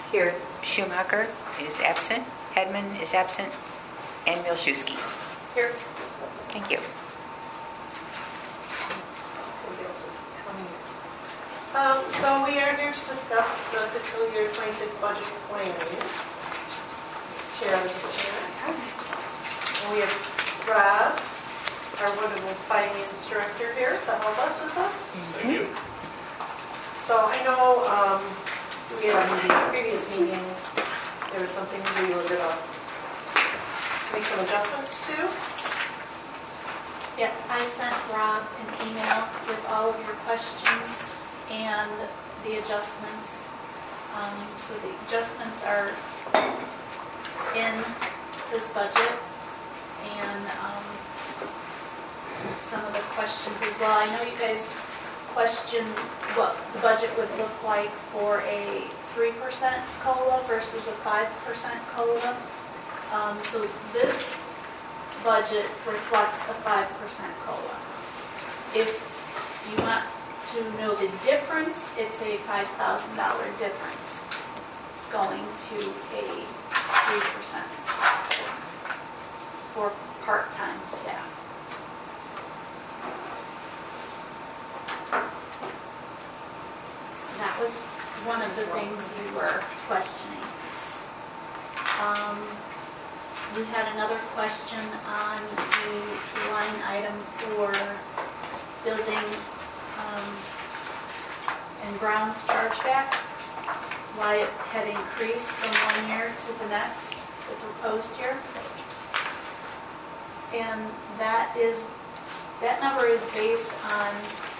Here. Schumacher is absent. Hedman is absent. And Milszewski. Here. Thank you. Somebody else was coming in. So we are here to discuss the fiscal year 26 budget planning. Chair is chair. And we have Rob, our wonderful finance director here to help us with this. Thank you. So I know we had a meeting, a previous meeting, there was something we were going to make some adjustments to. Yeah, I sent Rob an email with all of your questions and the adjustments. So the adjustments are in this budget and some of the questions as well. I know you guys questioned what the budget would look like for a 3% COLA versus a 5% COLA. So this budget reflects a 5% COLA. If you want to know the difference, it's a $5,000 difference going to a 3% for part-time staff. That was one of the things you were questioning. We had another question on the line item for building and grounds chargeback, why it had increased from one year to the next, the proposed year. And that number is based on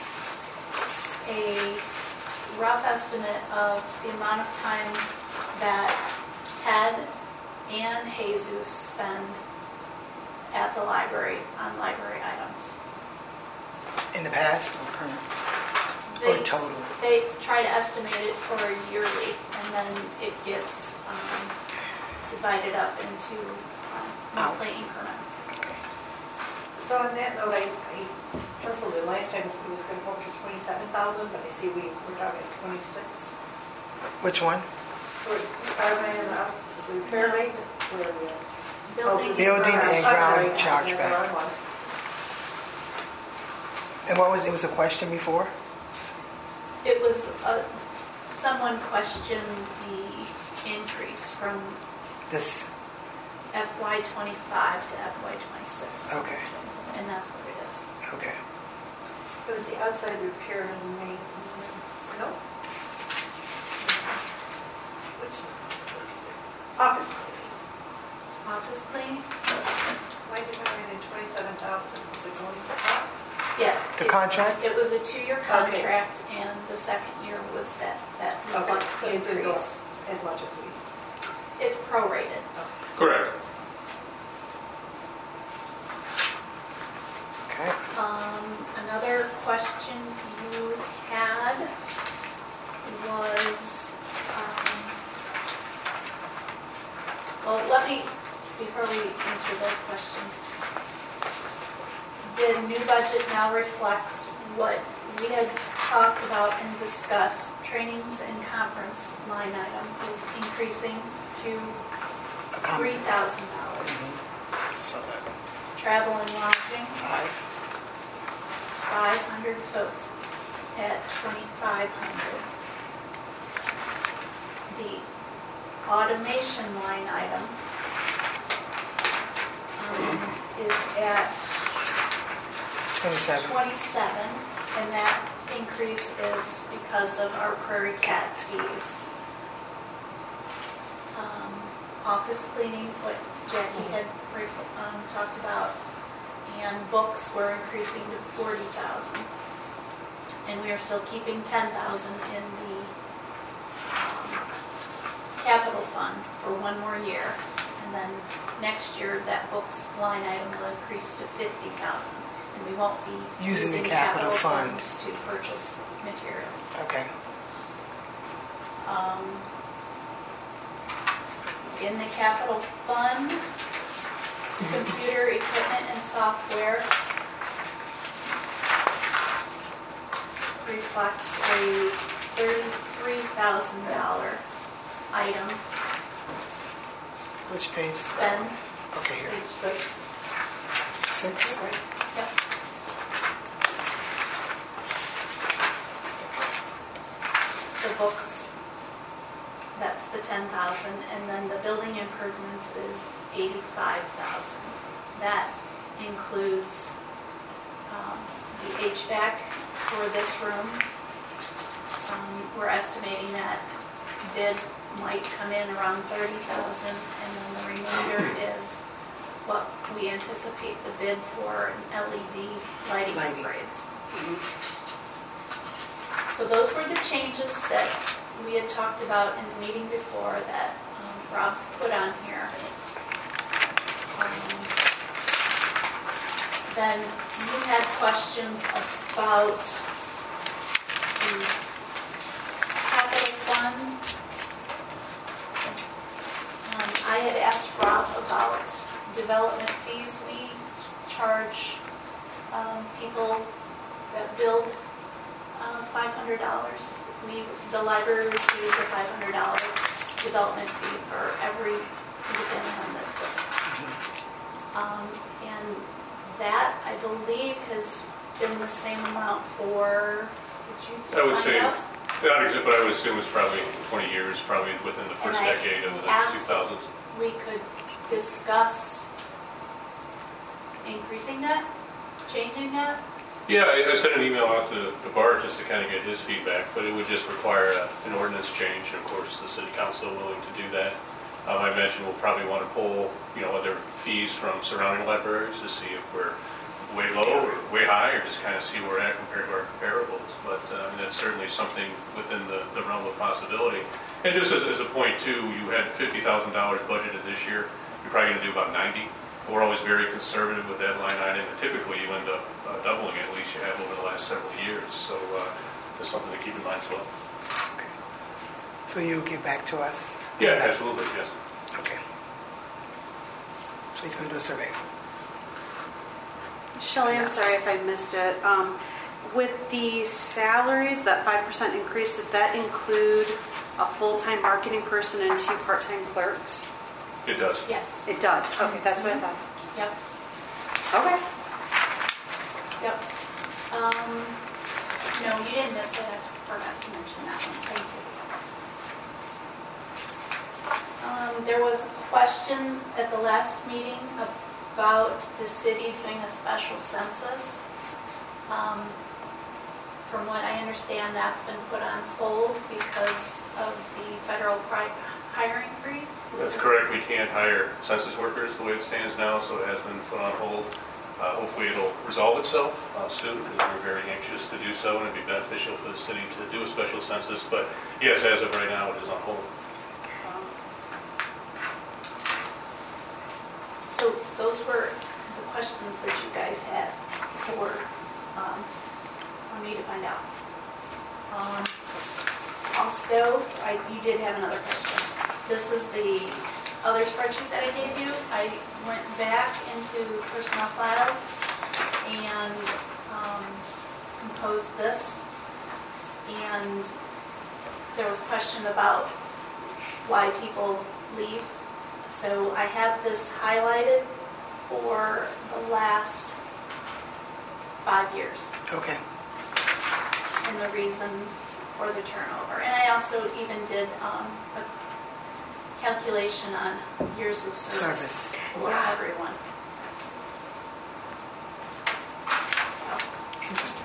a rough estimate of the amount of time that Ted and Jesus spend at the library on library items. In the past or current? Or total? They try to estimate it for yearly, and then it gets divided up into monthly increments. Okay. So on that note, I penciled in last time it was going to go up to 27,000, but I see we're down at 26. Which one? Repair rate? Building and ground chargeback. And what was it? Was a question before? It was someone questioned the increase from This. FY25 to FY26. Okay. And that's what it is. Okay. It was the outside repair and maintenance. No? Which? Office cleaning. Office cleaning? Why did I write in 27,000? Was it going up? Yeah. The contract? It was a 2-year contract, and the second year was that reflects the It didn't go increase. up as much as we. It's prorated. Correct. Okay. Another question you had was, well, let me, before we answer those questions, the new budget now reflects what we had talked about and discussed. Trainings and conference line item is increasing to $3,000. So that. Travel and lodging, 5. 500, so it's at 2,500. The automation line item is at 27. 27, and that increase is because of our Prairie Cat fees. Office cleaning, what Jackie had talked about, and books were increasing to 40,000, and we are still keeping 10,000 in the capital fund for one more year, and then next year that books line item will increase to 50,000, and we won't be Using the capital fund funds to purchase materials. Okay. In the capital fund, computer equipment and software reflects a $33,000 item, Which page? spend, Okay, here. Page 6. 6. yep. The books, that's the 10,000, and then the building improvements is 85,000. That includes the HVAC for this room. We're estimating that bid might come in around 30,000, and then the remainder is what we anticipate the bid for LED lighting upgrades. So those were the changes that we had talked about in the meeting before that Rob's put on here. Then you had questions about the capital fund. I had asked Rob about development fees. We charge people that build $500. The library receives a $500 development fee for every independent home that's built. And that, I believe, has been the same amount for, did you I would find say, out? not exactly, but I would assume it's probably 20 years, probably within the first And I decade of the asked 2000s. We could discuss increasing that, changing that. Yeah, I sent an email out to Bart just to kind of get his feedback, but it would just require an ordinance change. And of course, the city council willing to do that. I mentioned we'll probably want to pull, other fees from surrounding libraries to see if we're way low or way high, or just kind of see where we're at compared to our comparables. But that's certainly something within the realm of possibility. And just as a point too, you had $50,000 budgeted this year. You're probably going to do about 90. We're always very conservative with that line item, and typically you end up doubling it, at least you have over the last several years. So that's something to keep in mind as well. Okay. So you'll get back to us? Yeah, absolutely, yes. Okay. So he's going to do a survey. Shelley, I'm sorry if I missed it. With the salaries, that 5% increase, did that include a full-time marketing person and 2 part-time clerks? It does. Yes. It does. Okay, that's what I thought. Yep. Okay. Yep. No, you didn't miss it. I forgot to mention that one. Thank you. There was a question at the last meeting about the city doing a special census. From what I understand, that's been put on hold because of the federal hiring freeze. That's correct. We can't hire census workers the way it stands now, so it has been put on hold. Hopefully it'll resolve itself soon, because we're very anxious to do so, and it'd be beneficial for the city to do a special census. But yes, as of right now, it is on hold. So those were the questions that you guys had for me to find out. Also, you did have another question. This is the other spreadsheet that I gave you. I went back into personnel files and composed this. And there was a question about why people leave. So I have this highlighted for the last 5 years. Okay. And the reason for the turnover. And I also even did a calculation on years of service for everyone. Interesting.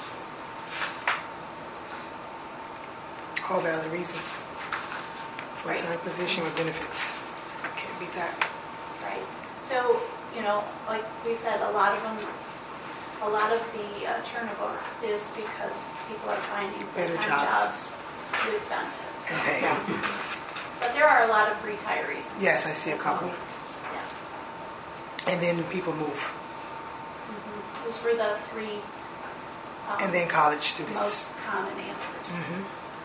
All valid reasons. Full-time position with benefits. Can't beat that. Right. So, like we said, a lot of the turnover is because people are finding Better full-time jobs. with benefits. And pay. But there are a lot of retirees. Yes, I see a as well. couple. Yes. And then people move. Mm-hmm. Those were the 3 And then college students. most common answers. Mm-hmm.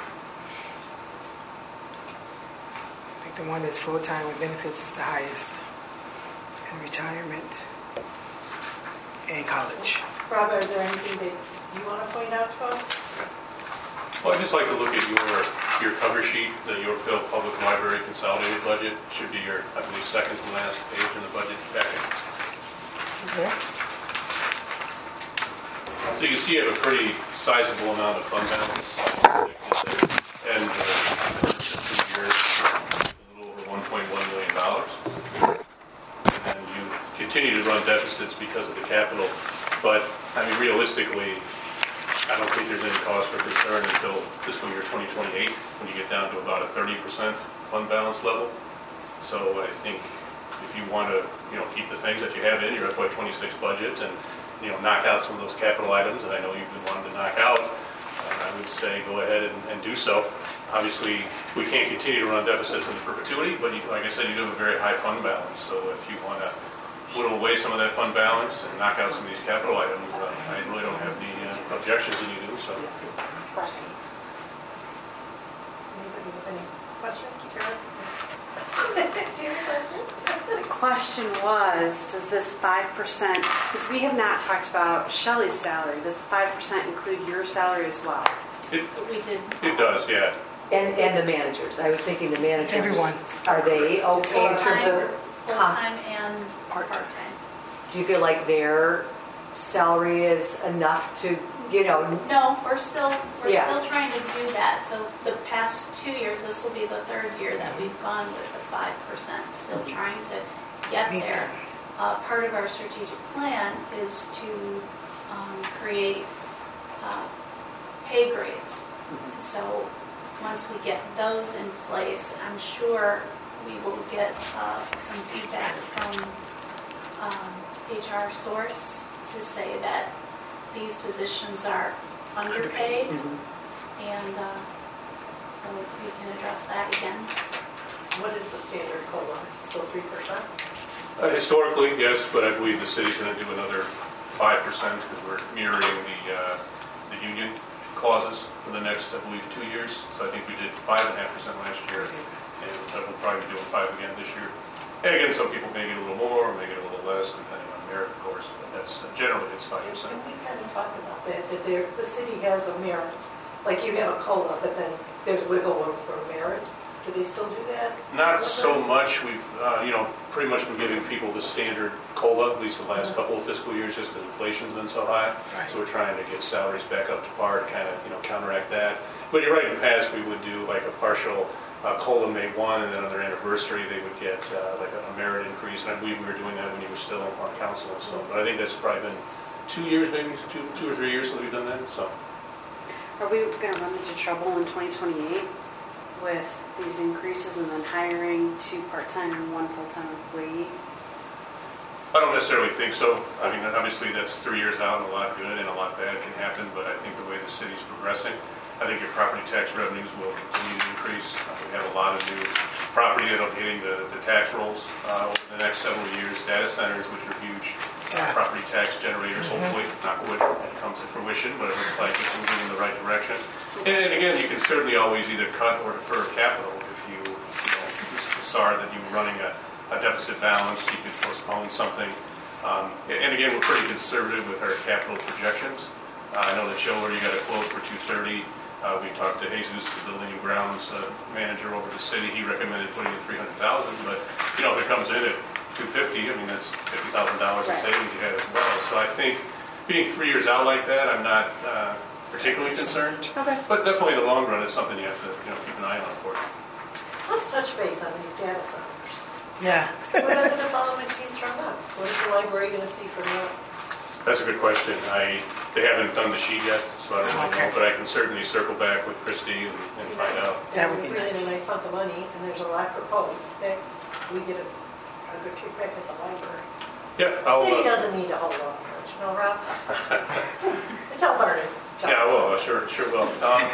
I think the one that's full-time with benefits is the highest. And retirement. And college. Rob, is there anything that you want to point out to us? Well, I'd just like to look at your your cover sheet, the Yorkville Public Library Consolidated Budget should be your, I believe, second to last page in the budget packet. Okay. So you can see you have a pretty sizable amount of fund balance. And a little over $1.1 million. And you continue to run deficits because of the capital. But, I mean, realistically, I don't think there's any cause for concern until fiscal year 2028, when you get down to about a 30% fund balance level. So I think if you want to, keep the things that you have in your FY26 budget and, knock out some of those capital items that I know you've been wanting to knock out, I would say go ahead and do so. Obviously, we can't continue to run deficits into perpetuity, but like I said, you do have a very high fund balance. So if you want to whittle away some of that fund balance and knock out some of these capital items, I really don't have any objections in you doing so. Anybody with any questions? Karen? Do you have a question? The question was, does this 5%, because we have not talked about Shelley's salary, does the 5% include your salary as well? We did. It does, yeah. And the managers. I was thinking the managers. Everyone. Are they okay in terms of Full-time and Part-time. part-time. Do you feel like their salary is enough to, No, we're still Yeah. trying to do that. So the past 2 years, this will be the third year that we've gone with the 5%, still trying to get Meet there. them. Part of our strategic plan is to create pay grades. So once we get those in place, I'm sure we will get some feedback from HR source to say that these positions are underpaid, and so we can address that again. What is the standard COLA? Is it still 3%? Historically, yes, but I believe the city's going to do another 5% because we're mirroring the union clauses for the next, I believe, 2 years. So I think we did 5.5% last year, and we'll probably be doing 5 again this year. And again, some people may get a little more, or may get a little less, depending on merit, of course. But that's generally it's 5%. And we kind of talked about that the city has a merit. Like you have a COLA, but then there's wiggle room for merit. Do they still do that? Not so much. We've, pretty much been giving people the standard COLA, at least the last couple of fiscal years, just because inflation's been so high. Right. So we're trying to get salaries back up to par to kind of, counteract that. But you're right, in the past, we would do like a partial COLA May 1, and then on their anniversary, they would get like a merit increase. And I believe we were doing that when you were still on council. So, but I think that's probably been 2 years, maybe 2 or 3 years since we've done that. So. Are we going to run into trouble in 2028 with these increases and then hiring 2 part-time and 1 full-time employee? I don't necessarily think so. I mean, obviously that's 3 years out, and a lot good and a lot bad can happen, but I think the way the city's progressing, I think your property tax revenues will continue to increase. We have a lot of new property that'll be hitting the tax rolls over the next several years. Data centers, which are huge property tax generators, hopefully, knock wood, it comes to fruition, but it looks like it's moving in the right direction. And again, you can certainly always either cut or defer capital if you sorry that you're running a deficit balance, you could postpone something. And again, we're pretty conservative with our capital projections. I know that Schiller, you got a quote for 230. We talked to Jesus, the building and grounds manager over the city. He recommended putting in 300,000, but if it comes in at 250, I mean that's $50,000 in savings you had as well. So I think being 3 years out like that, I'm not particularly concerned. Okay. But definitely in the long run, it's something you have to keep an eye on for. Let's touch base on these data centers. Yeah. What are the development fees from them? What is the library going to see from them? That's a good question. They haven't done the sheet yet, so I don't really know, but I can certainly circle back with Christie and find out. That would be We're bringing nice. a nice hunk of money, and there's a lot proposed. That we get a good kickback at the library. Yeah, City doesn't need to hold on much, no, Rob? Tell Barney. Yeah, I will. I sure will.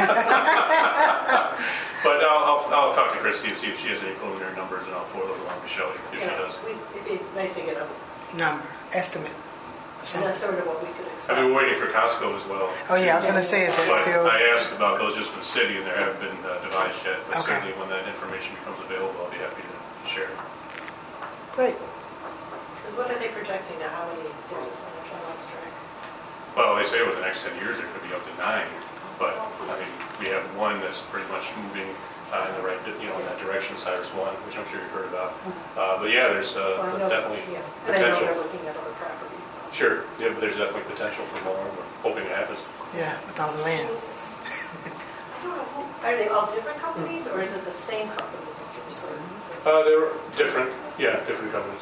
But I'll talk to Christie and see if she has any preliminary numbers, and I'll forward those along to Shelley if she does. It'd be nice to get a Number, estimate. And that's sort of what we could I expect. mean, we're waiting for Costco as well. Oh, yeah, I was going to say, is that But still? I asked about those just for the city, and they haven't been devised yet. But Okay. certainly when that information becomes available, I'll be happy to share it. Great. 'Cause what are they projecting now? How many data centers on that track? Well, they say over the next 10 years, there could be up to 9. But, I mean, we have one that's pretty much moving in the right, in that direction, Cyrus One, which I'm sure you've heard about. But yeah, there's Well, I know- definitely yeah. And I know potential. they're looking at other properties. so. Sure, yeah, but there's definitely potential for more. We're hoping it happens. Yeah, with all the land. I don't know, are they all different companies, or is it the same company? They're different, different companies.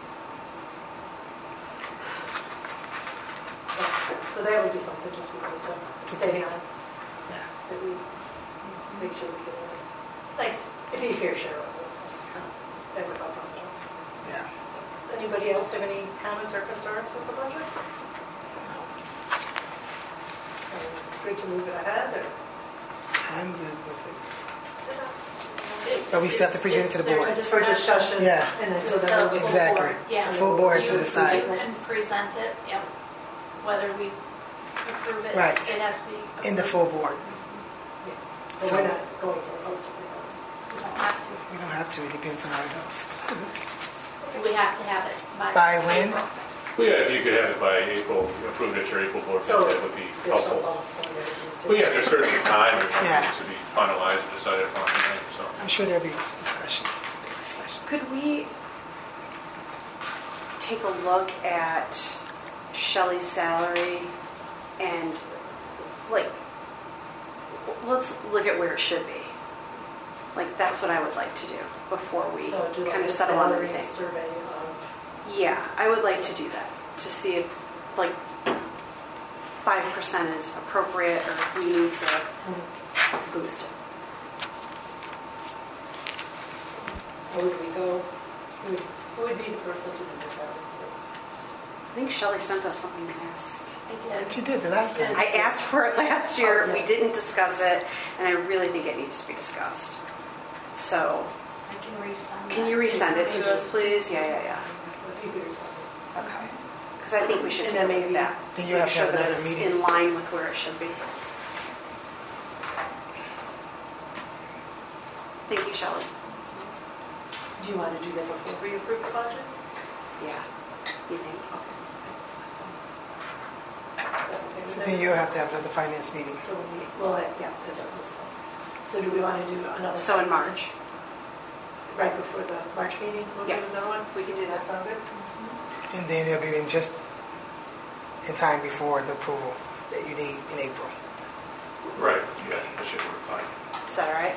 So that would be something just we need to stay on, Yeah. that we make sure we get this. Nice, if you hear share of it, that would help us out. Yeah. So, anybody else have any comments or concerns with the budget? Great to move it ahead, or? I'm good with it. But we still have to present it to the board. Just for discussion. Yeah. And then so that we'll go Exactly. forward. Yeah. The full board has to You decide. can present it, yep. Whether we approve it, Right. it has to be. In the approved. full board. But So- we're not going for a vote. We don't have to. We don't have to, it depends on how it goes. We have to have it by. By when? April. Well, yeah, if you could have it by April, approved at your April board, So that would be there's some helpful. bumps in there. Well, yeah, there's certainly time or Yeah. needs to be finalized and decided upon tonight, so. I'm sure there'll be discussion. Could we take a look at Shelley's salary and, like, let's look at where it should be. Like, that's what I would like to do before we So do kind like of a settle on salary anything. survey of, Yeah, I would like to do that, to see if, like, 5% is appropriate or if we need to boost it. how would we go, who would be the person to do the salary I think Shelley sent us something last. I did. She did the last time. I asked for it last year, Oh, we yeah. didn't discuss it, and I really think it needs to be discussed. So, I can resend can you resend it to us, please? Yeah. If you could resend it. Okay. Because I think we should And take a then look at maybe- that. Then you have Make to sure have that another it's meeting. in line with where it should be. Thank you, Shelley. Do you want to do that before we approve the budget? Yeah. You think? So then you'll have to have another finance meeting. So we, well, yeah, that's our list. So do we want to do another? So in March. Right before the March meeting, we'll do Yeah. another one? We can do that. Sound good? And then it'll be in just in time before the approval that you need in April. Right, yeah, that should work fine. Is that all right?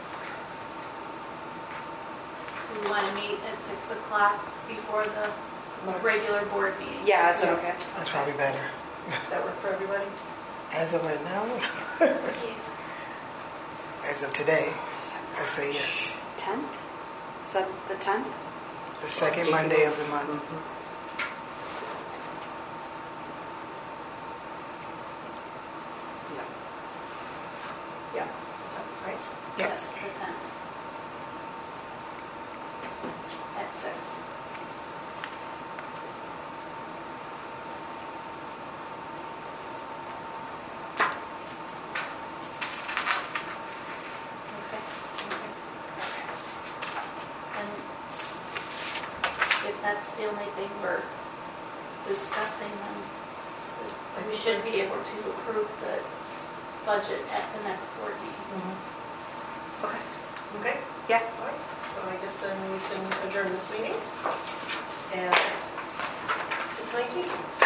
Do we want to meet at 6 o'clock before the regular board meeting? Yeah, is it okay? That's probably better. Does that work for everybody? As of right now, Yeah. as of today, I say yes. 10th? Is that the 10th? The second Monday of the month. Yeah. Right? Yep. Yes, the 10th. At 6. Okay. And if that's the only thing we're discussing, then we should be able to approve the budget at the next board meeting. Okay. Okay? Yeah. All right. So I guess then we can adjourn this meeting at 6:19.